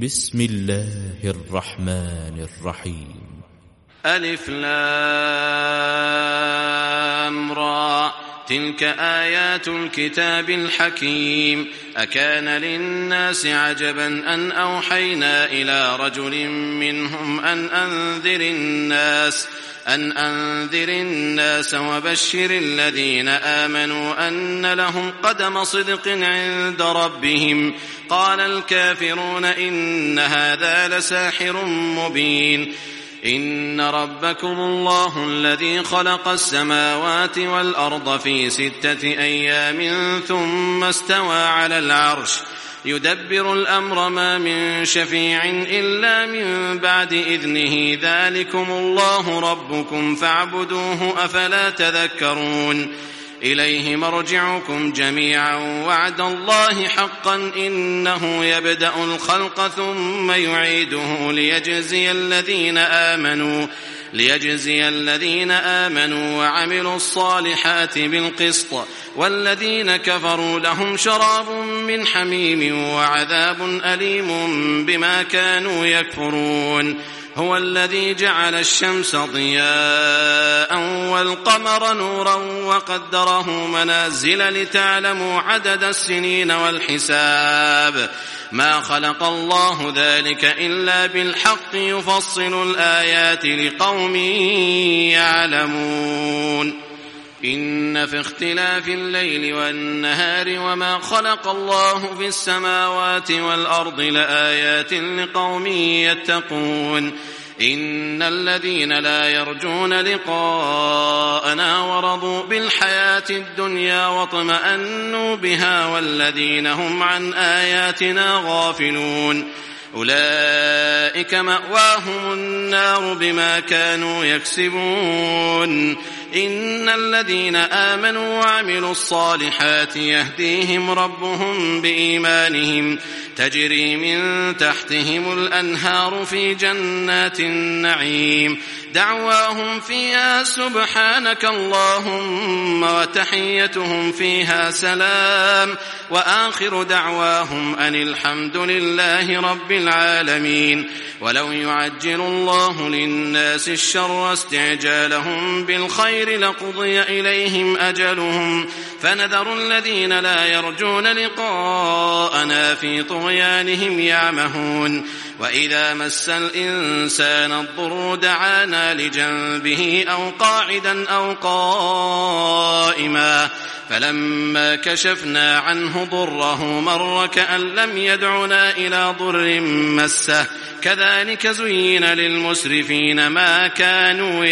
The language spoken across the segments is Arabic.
بسم الله الرحمن الرحيم. ألف لام را تلك آيات الكتاب الحكيم. أكان للناس عجبا أن أوحينا إلى رجل منهم أن أنذر الناس وبشر الذين آمنوا أن لهم قدم صدق عند ربهم. قال الكافرون إن هذا لساحر مبين. إن ربكم الله الذي خلق السماوات والأرض في 6 أيام ثم استوى على العرش يدبر الأمر ما من شفيع إلا من بعد إذنه ذلكم الله ربكم فاعبدوه أفلا تذكرون. إليه مرجعكم جميعا وعد الله حقا إنه يبدأ الخلق ثم يعيده ليجزي الذين آمنوا وعملوا الصالحات بالقسط والذين كفروا لهم شراب من حميم وعذاب أليم بما كانوا يكفرون. هو الذي جعل الشمس ضياء والقمر نورا وقدره منازل لتعلموا عدد السنين والحساب. ما خلق الله ذلك إلا بالحق يفصل الآيات لقوم يعلمون. إن في اختلاف الليل والنهار وما خلق الله في السماوات والأرض لآيات لقوم يتقون. إن الذين لا يرجون لقاءنا ورضوا بالحياة الدنيا واطمأنوا بها والذين هم عن آياتنا غافلون أولئك مأواهم النار بما كانوا يكسبون. إن الذين آمنوا وعملوا الصالحات يهديهم ربهم بإيمانهم تجري من تحتهم الأنهار في جنات النعيم دعواهم فيها سبحانك اللهم وتحيتهم فيها سلام وآخر دعواهم أن الحمد لله رب العالمين. ولو يعجل الله للناس الشر استعجالهم بالخير لقضي إليهم أجلهم فنذر الذين لا يرجون لقاءنا في طغيانهم يعمهون. وإذا مس الإنسان الضر دعانا لجنبه أو قاعدا أو قائما فلما كشفنا عنه ضره مر كأن لم يدعنا إلى ضر مسه كذلك زين للمسرفين ما كانوا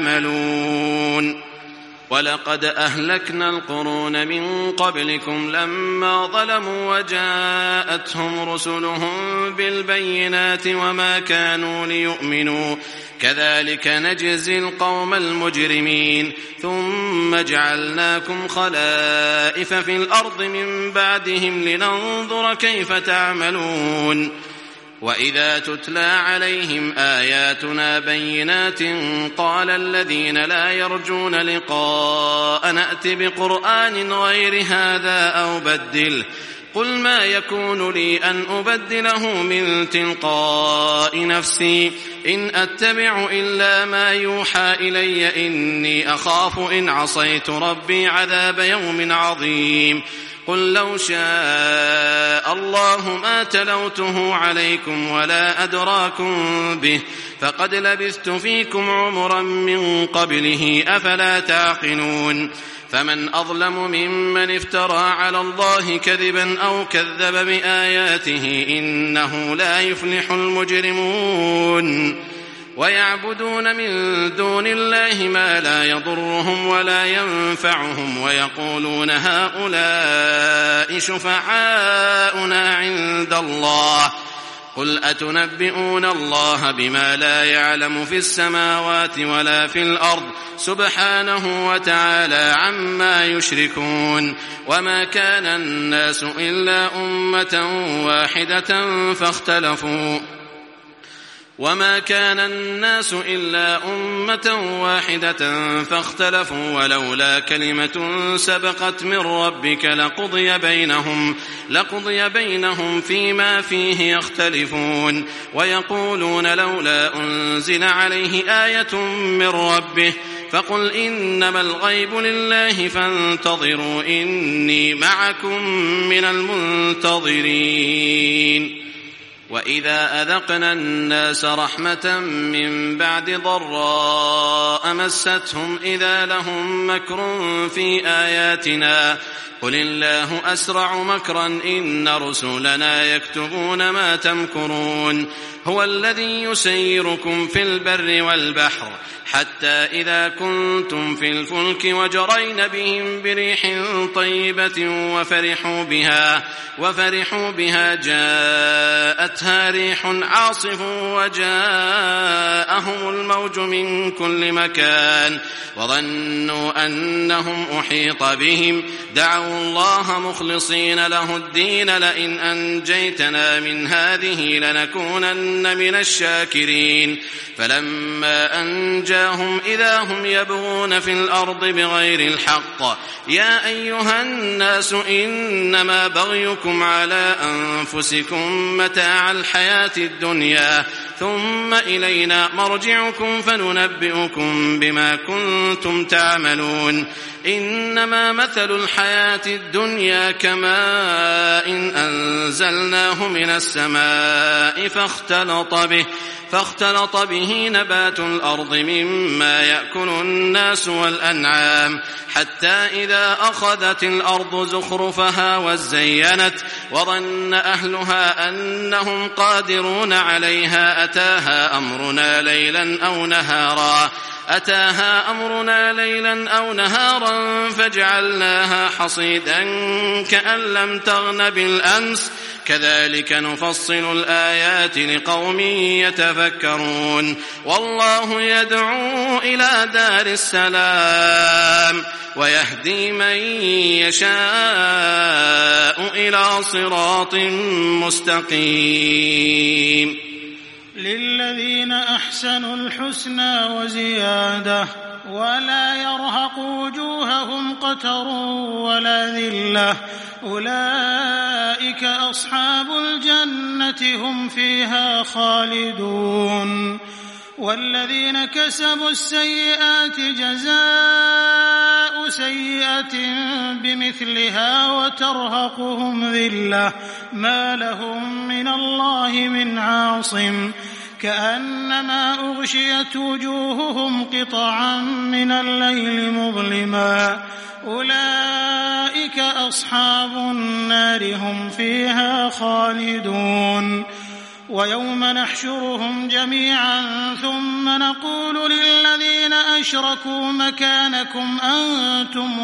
يعملون. ولقد أهلكنا القرون من قبلكم لما ظلموا وجاءتهم رسلهم بالبينات وما كانوا ليؤمنوا كذلك نجزي القوم المجرمين. ثم جعلناكم خلائف في الأرض من بعدهم لننظر كيف تعملون. وإذا تتلى عليهم آياتنا بينات قال الذين لا يرجون لقاء نأت بقرآن غير هذا أو بدله قل ما يكون لي أن أبدله من تلقاء نفسي إن أتبع إلا ما يوحى إلي إني أخاف إن عصيت ربي عذاب يوم عظيم. قل لو شاء الله ما تلوته عليكم ولا أدراكم به فقد لبثت فيكم عمرا من قبله أفلا تعقلون. فمن أظلم ممن افترى على الله كذبا أو كذب بآياته إنه لا يفلح المجرمون. ويعبدون من دون الله ما لا يضرهم ولا ينفعهم ويقولون هؤلاء شفعاؤنا عند الله قل أتنبئون الله بما لا يعلم في السماوات ولا في الأرض سبحانه وتعالى عما يشركون. وما كان الناس إلا أمة واحدة وما كان الناس إلا أمة واحدة فاختلفوا ولولا كلمة سبقت من ربك لقضي بينهم فيما فيه يختلفون ويقولون لولا أنزل عليه آية من ربه فقل إنما الغيب لله فانتظروا إني معكم من المنتظرين. وإذا أذقنا الناس رحمة من بعد ضراء مستهم إذا لهم مكر في آياتنا قل الله أسرع مكرا إن رسلنا يكتبون ما تمكرون. هو الذي يسيركم في البر والبحر حتى إذا كنتم في الفلك وجرين بهم بريح طيبة وفرحوا بها جاءتها ريح عاصف وجاءهم الموج من كل مكان وظنوا أنهم أحيط بهم دعوا الله مخلصين له الدين لئن أنجيتنا من هذه لنكونن من الشاكرين. فلما أنجاهم إذا هم يبغون في الأرض بغير الحق يا أيها الناس إنما بغيكم على أنفسكم متاع الحياة الدنيا ثم إلينا مرجعكم فننبئكم بما كنتم تعملون. إنما مثل الحياة الدنيا كماء أنزلناه من السماء فاختلط به نبات الأرض مما يأكل الناس والأنعام حتى إذا أخذت الأرض زخرفها وزينت وظن أهلها أنهم قادرون عليها أتاها أمرنا ليلا أو نهارا فجعلناها حصيدا كأن لم تغن بالأمس كذلك نفصل الآيات لقوم يتفكرون. والله يدعو إلى دار السلام ويهدي من يشاء إلى صراط مستقيم. للذين أحسنوا الحسنى وزيادة ولا يرهق وجوههم قتر ولا ذلة أولئك أصحاب الجنة هم فيها خالدون. والذين كسبوا السيئات جزاء سيئة بمثلها وترهقهم ذلة ما لهم من الله من عاصم كأنما أغشيت وجوههم قطعا من الليل مظلما أولئك أصحاب النار هم فيها خالدون. ويوم نحشرهم جميعا ثم نقول للذين أشركوا مكانكم أنتم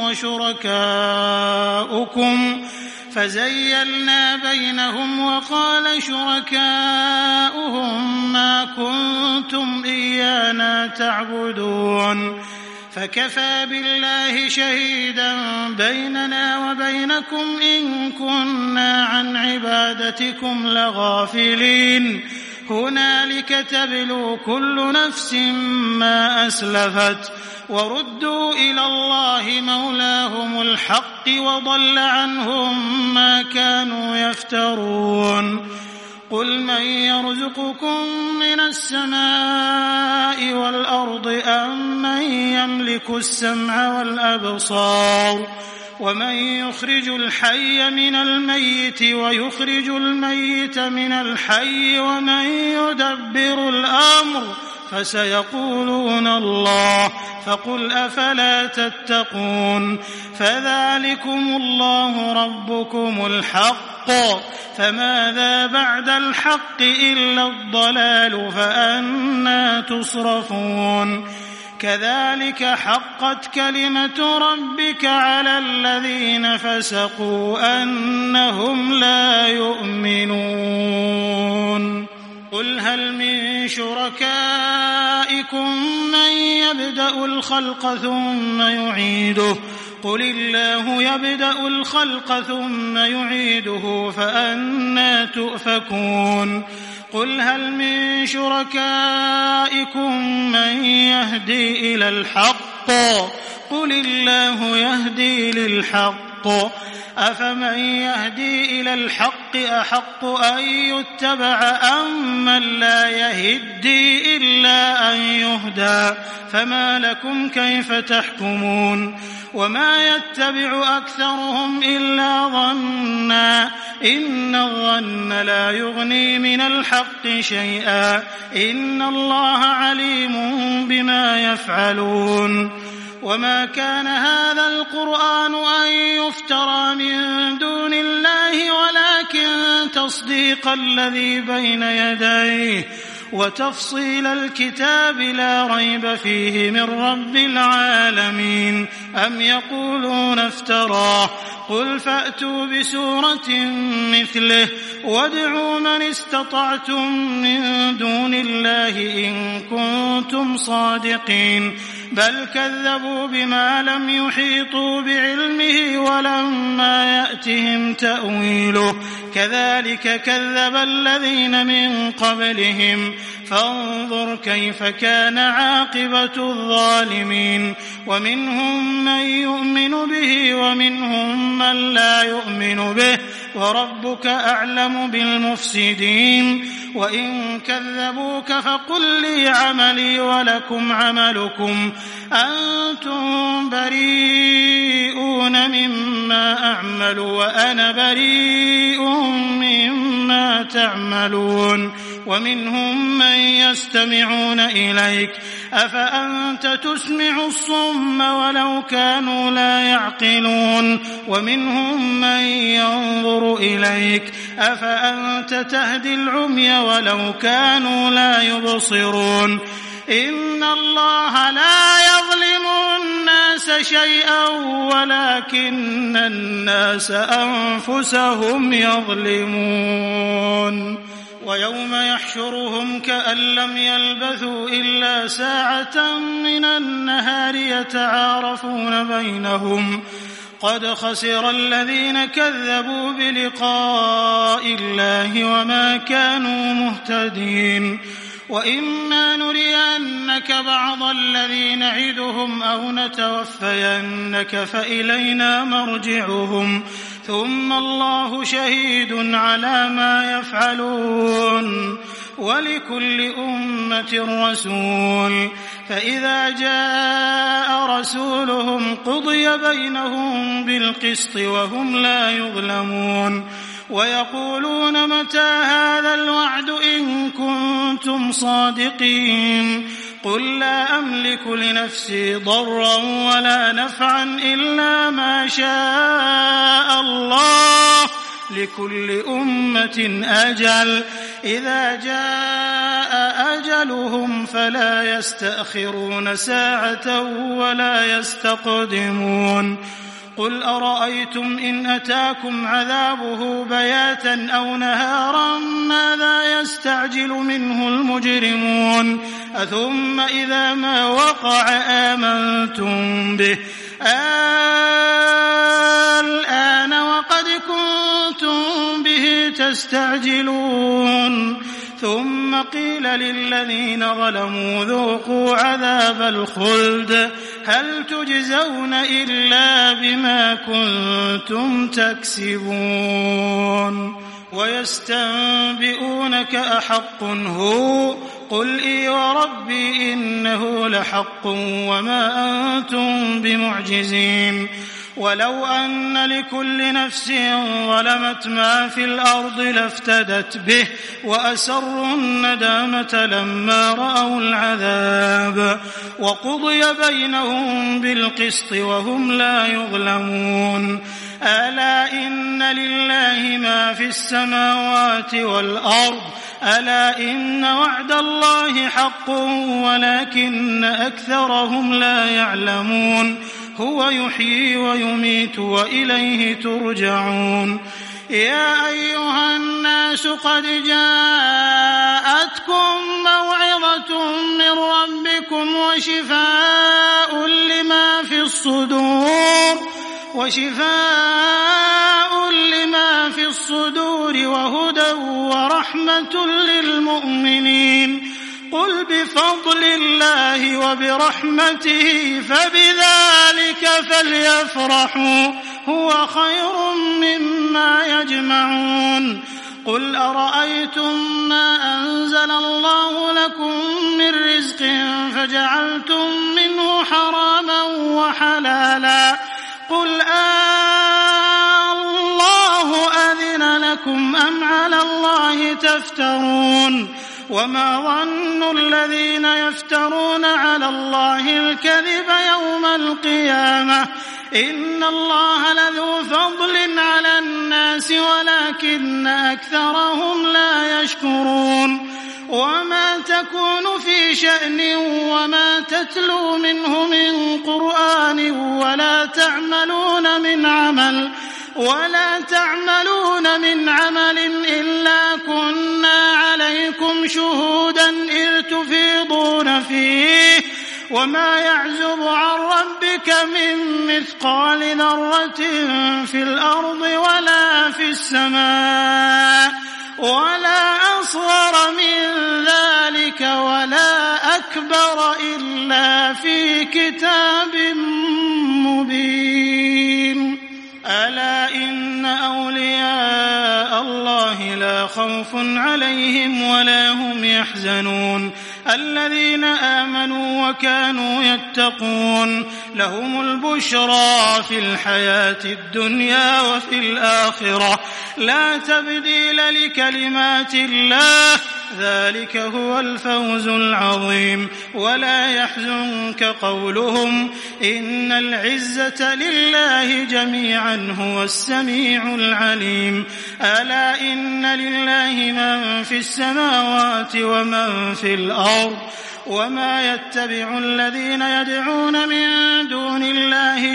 وشركاؤكم فزيلنا بينهم وقال شركاؤهم ما كنتم إيانا تعبدون فكفى بالله شهيدا بيننا وبينكم إن كنا عن عبادتكم لغافلين هنالك تبلو كل نفس ما أسلفت وردوا إلى الله مولاهم الحق وضل عنهم ما كانوا يفترون. قل من يرزقكم من السماء والأرض أم من يملك السمع والأبصار ومن يخرج الحي من الميت ويخرج الميت من الحي ومن يدبر الأمر فسيقولون الله فقل أفلا تتقون. فذلكم الله ربكم الحق فماذا بعد الحق إلا الضلال فأنى تصرفون. كذلك حقت كلمة ربك على الذين فسقوا أنهم لا يؤمنون. قل هل من شركائكم من يبدأ الخلق ثم يعيده قل الله يبدأ الخلق ثم يعيده فأنى تؤفكون قل هل من شركائكم من يهدي إلى الحق قل الله يهدي للحق أفمن يهدي إلى الحق أحق أن يتبع أم من لا يهدي إلا أن يهدى فما لكم كيف تحكمون وما يتبع أكثرهم إلا ظنا إن الظن لا يغني من الحق شيئا إن الله عليم بما يفعلون وما كان هذا القرآن أن يفترى من دون الله ولكن تصديق الذي بين يديه وتفصيل الكتاب لا ريب فيه من رب العالمين أم يقولون افتراه قل فأتوا بسورة مثله وادعوا من استطعتم من دون الله إن كنتم صادقين بل كذبوا بما لم يحيطوا بعلمه ولما يأتهم تأويله كذلك كذب الذين من قبلهم فانظر كيف كان عاقبة الظالمين ومنهم من يؤمن به ومنهم من لا يؤمن به وربك أعلم بالمفسدين وإن كذبوك فقل لي عملي ولكم عملكم أنتم بريئون مما أعمل وأنا بريء مما تعملون ومنهم من يستمعون إليك أفأنت تسمع الصم ولو كانوا لا يعقلون ومنهم من ينظر إليك أفأنت تهدي العمي ولو كانوا لا يبصرون إن الله لا يظلم الناس شيئا ولكن الناس أنفسهم يظلمون ويوم يحشرهم كأن لم يلبثوا إلا ساعة من النهار يتعارفون بينهم قد خسر الذين كذبوا بلقاء الله وما كانوا مهتدين وإما نرينك بعض الذي نعدهم أو نتوفينك فإلينا مرجعهم ثم الله شهيد على ما يفعلون ولكل أمة رسول فإذا جاء رسولهم قضي بينهم بالقسط وهم لا يظلمون ويقولون متى هذا الوعد إن كنتم صادقين قل لا أملك لنفسي ضرا ولا نفعا إلا ما شاء الله لكل أمة أجل إذا جاء أجلهم فلا يستأخرون ساعة ولا يستقدمون قل أرأيتم إن أتاكم عذابه بياتا أو نهارا ماذا يستعجل منه المجرمون أثم إذا ما وقع آمنتم به الآن وقد كنتم به تستعجلون ثم قيل للذين ظلموا ذوقوا عذاب الخلد هل تجزون إلا بما كنتم تكسبون ويستنبئونك أحق هو قل إي وربي إنه لحق وما أنتم بمعجزين ولو أن لكل نفس ظلمت ما في الأرض لافتدت به وأسروا الندامة لما رأوا العذاب وقضي بينهم بالقسط وهم لا يظلمون ألا إن لله ما في السماوات والأرض ألا إن وعد الله حق ولكن أكثرهم لا يعلمون هو يحيي ويميت وإليه ترجعون يا أيها الناس قد جاءتكم موعظة من ربكم بكم وشفاء لما في الصدور وهدى ورحمة للمؤمنين. قل بفضل الله وبرحمته فبذلك فليفرحوا هو خير مما يجمعون. قل أرأيتم ما أنزل الله لكم من رزق فجعلتم منه حراما وحلالا قل الله أذن لكم أم على الله تفترون. وما ظن الذين يفترون على الله الكذب يوم القيامة إن الله لذو فضل على الناس ولكن أكثرهم لا يشكرون. وما تكون في شأن وما تتلو منه من قرآن ولا تعملون من عمل إلا كنا عليكم شهودا إذ تفيضون فيه وما يعزب عن ربك من مثقال ذرة في الأرض ولا في السماء ولا أصغر من ذلك ولا أكبر إلا في كتاب مبين. ألا إن أولياء الله لا خوف عليهم ولا هم يحزنون الذين آمنوا وكانوا يتقون لهم البشرى في الحياة الدنيا وفي الآخرة لا تبديل لكلمات الله ذلك هو الفوز العظيم. ولا يحزنك قولهم إن العزة لله جميعا هو السميع العليم. ألا إن لله من في السماوات ومن في الأرض وما يتبع الذين يدعون من دون الله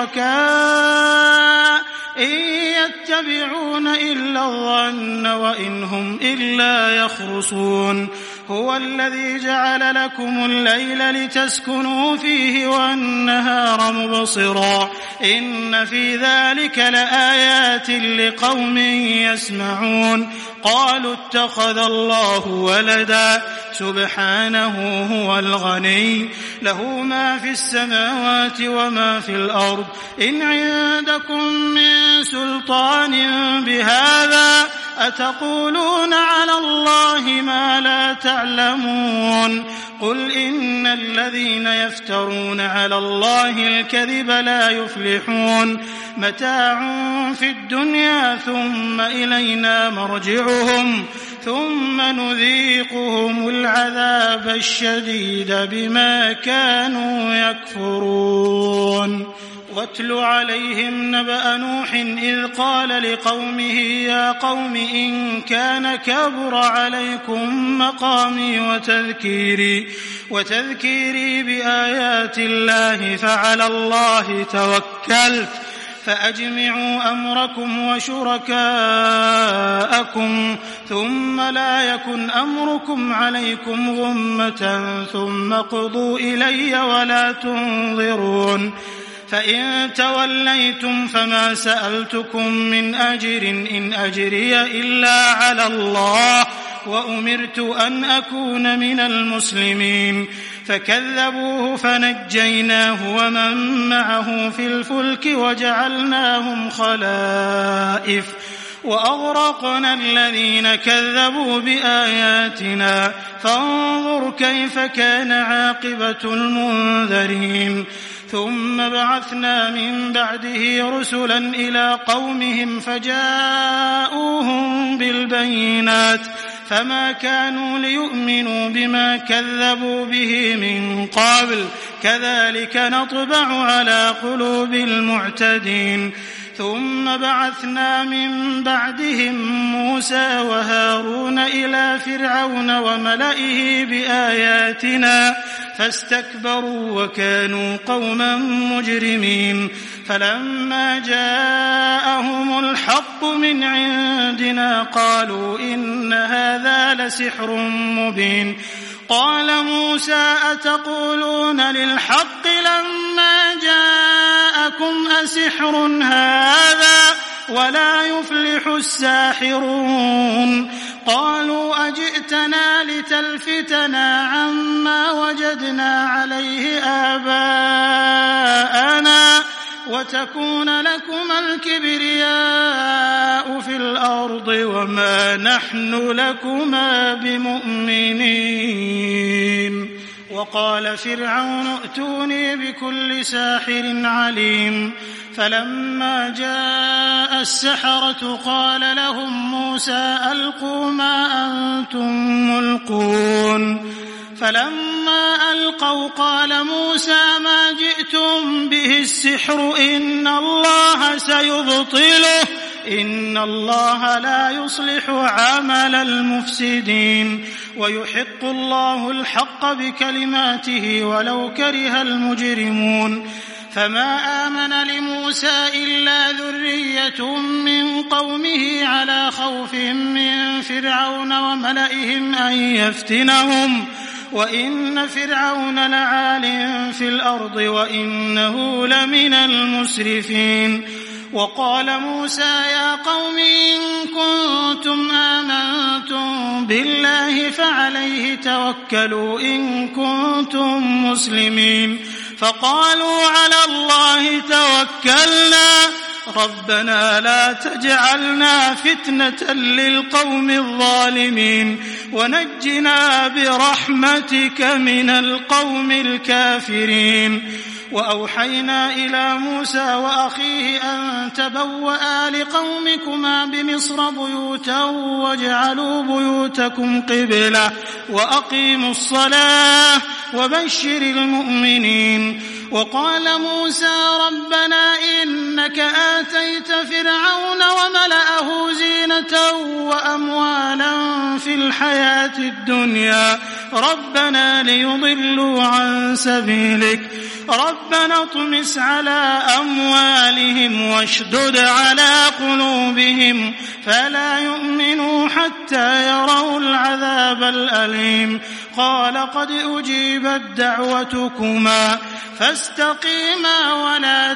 شركاء إن يتبعون إلا الظن وإن هم إلا يخرصون. هو الذي جعل لكم الليل لتسكنوا فيه والنهار مبصرا إن في ذلك لآيات لقوم يسمعون. قالوا اتخذ الله ولدا سبحانه هو الغني له ما في السماوات وما في الأرض إن عندكم من سلطان بهذا أتقولون على الله ما لا تعلمون. قل إن الذين يفترون على الله الكذب لا يفلحون متاع في الدنيا ثم إلينا مرجعهم ثم نذيقهم العذاب الشديد بما كانوا يكفرون. واتل عليهم نبأ نوح إذ قال لقومه يا قوم إن كان كبر عليكم مقامي وتذكيري بآيات الله فعلى الله توكلت فأجمعوا أمركم وشركاءكم ثم لا يكن أمركم عليكم غمة ثم قضوا إلي ولا تنظرون. فإن توليتم فما سألتكم من أجر إن أجري إلا على الله وأمرت أن أكون من المسلمين. فكذبوه فنجيناه ومن معه في الفلك وجعلناهم خلائف وأغرقنا الذين كذبوا بآياتنا فانظر كيف كان عاقبة المنذرين. ثم بعثنا من بعده رسلا إلى قومهم فجاءوهم بالبينات فما كانوا ليؤمنوا بما كذبوا به من قبل كذلك نطبع على قلوب المعتدين. ثم بعثنا من بعدهم موسى وهارون إلى فرعون وملئه بآياتنا فاستكبروا وكانوا قوما مجرمين. فلما جاءهم الحق من عندنا قالوا إن هذا لسحر مبين. قال موسى أتقولون للحق لما جاءكم أسحر هذا ولا يفلح الساحرون قالوا أجئتنا لتلفتنا عما وجدنا عليه آباءنا وتكون لكما الكبرياء في الأرض وما نحن لكما بمؤمنين وقال فرعون ائتوني بكل ساحر عليم فلما جاء السحرة قال لهم موسى ألقوا ما أنتم ملقون فلما ألقوا قال موسى ما جئتم به السحر إن الله سيبطله إن الله لا يصلح عمل المفسدين ويحق الله الحق بكلماته ولو كره المجرمون فما آمن لموسى إلا ذرية من قومه على خوف من فرعون وملئهم أن يفتنهم وإن فرعون لعال في الأرض وإنه لمن المسرفين وقال موسى يا قوم إن كنتم آمنتم بالله فعليه توكلوا إن كنتم مسلمين فقالوا على الله توكلنا ربنا لا تجعلنا فتنة للقوم الظالمين ونجنا برحمتك من القوم الكافرين وأوحينا إلى موسى وأخيه أن تبوأ لقومكما بمصر بيوتا واجعلوا بيوتكم قبلة وأقيموا الصلاة وبشر المؤمنين وقال موسى ربنا إنك آتيت فرعون وملأه زينة وأموالا في الحياة الدنيا ربنا ليضلوا عن سبيلك ربنا اطمس على أموالهم واشدد على قلوبهم فلا يؤمنوا حتى يروا العذاب الأليم قال قد أجيبت دعوتكما فاستقيما ولا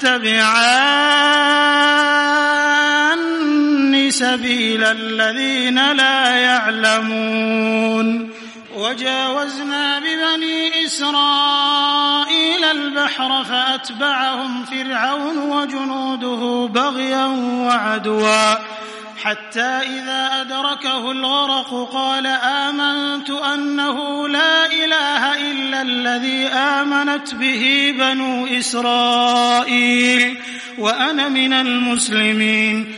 تتبعان سبيل الذين لا يعلمون وجاوزنا ببني إسرائيل البحر فأتبعهم فرعون وجنوده بغيا وعدوا حتى إذا أدركه الغرق قال آمنت أنه لا إله إلا الذي آمنت به بنو إسرائيل وأنا من المسلمين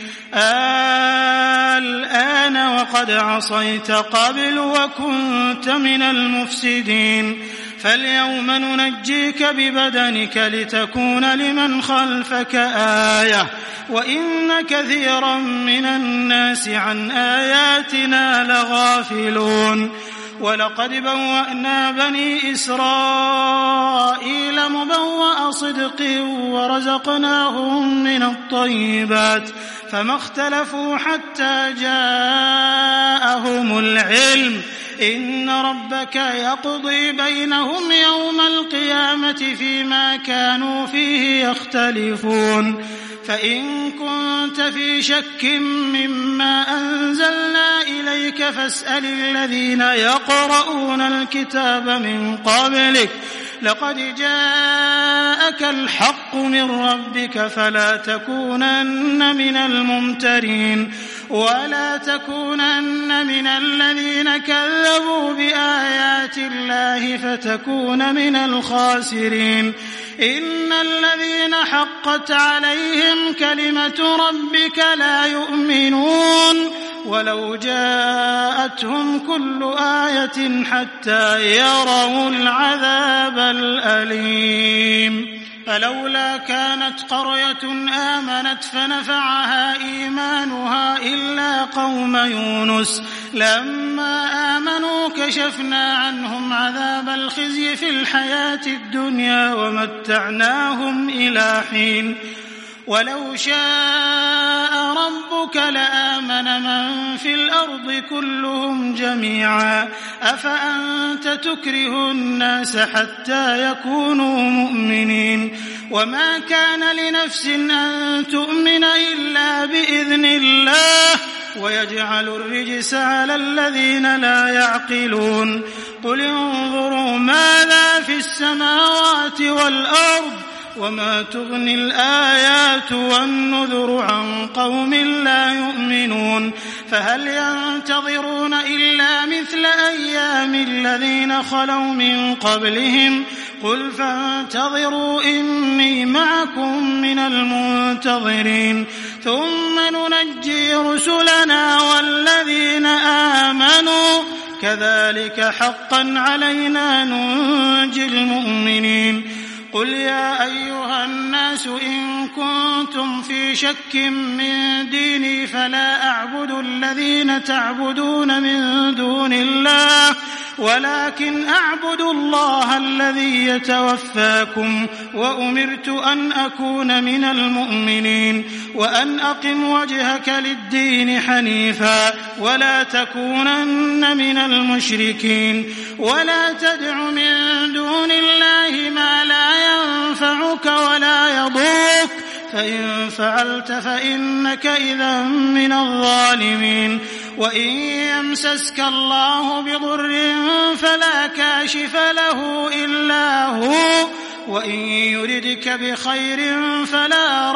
الآن وقد عصيت قبل وكنت من المفسدين فاليوم ننجيك ببدنك لتكون لمن خلفك آية وإن كثيرا من الناس عن آياتنا لغافلون ولقد بوأنا بني إسرائيل مبوأ صدق ورزقناهم من الطيبات فما اختلفوا حتى جاءهم العلم إن ربك يقضي بينهم يوم القيامة فيما كانوا فيه يختلفون فإن كنت في شك مما أنزلنا إليك فاسأل الذين يقرؤون الكتاب من قبلك لقد جاءك الحق من ربك فلا تكونن من الممترين ولا تكونن من الذين كذبوا بآيات الله فتكون من الخاسرين إن الذين حقت عليهم كلمة ربك لا يؤمنون ولو جاءتهم كل آية حتى يروا العذاب الأليم فلولا كانت قرية آمنت فنفعها إيمانها إلا قوم يونس لما آمنوا كشفنا عنهم عذاب الخزي في الحياة الدنيا ومتعناهم إلى حين ولو شاء ربك لآمن من في الأرض كلهم جميعا أفأنت تكره الناس حتى يكونوا مؤمنين وما كان لنفس أن تؤمن إلا بإذن الله ويجعل الرجس على الذين لا يعقلون قل انظروا ماذا في السماوات والأرض وما تغني الآيات والنذر عن قوم لا يؤمنون فهل ينتظرون إلا مثل أيام الذين خلوا من قبلهم قل فانتظروا إني معكم من المنتظرين ثم ننجي رسلنا والذين آمنوا كذلك حقا علينا ننجي المؤمنين قل يا أيها الناس إن كنتم في شك من ديني فلا أعبد الذين تعبدون من دون الله ولكن أعبد الله الذي يتوفاكم وأمرت أن أكون من المؤمنين وأن أقم وجهك للدين حنيفا ولا تكونن من المشركين ولا تدع من دون الله ما لا ينفعك ولا يضرك فإن فعلت فإنك إذا من الظالمين وإن يمسسك الله بضر فلا كاشف له إلا هو وإن يردك بخير فلا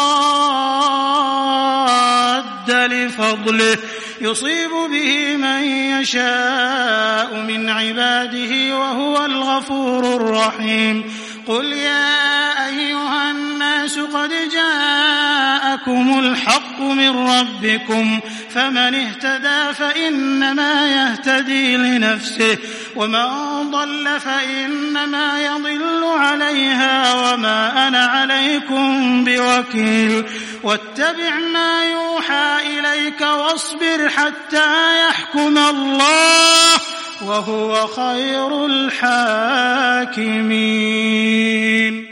راد لفضله يصيب به من يشاء من عباده وهو الغفور الرحيم قل يا أيها الناس قد جاءكم الحق من ربكم فمن اهتدى فإنما يهتدي لنفسه ومن ضل فإنما يضل عليها وما أنا عليكم بوكيل واتبع ما يوحى إليك واصبر حتى يحكم الله وهو خير الحاكمين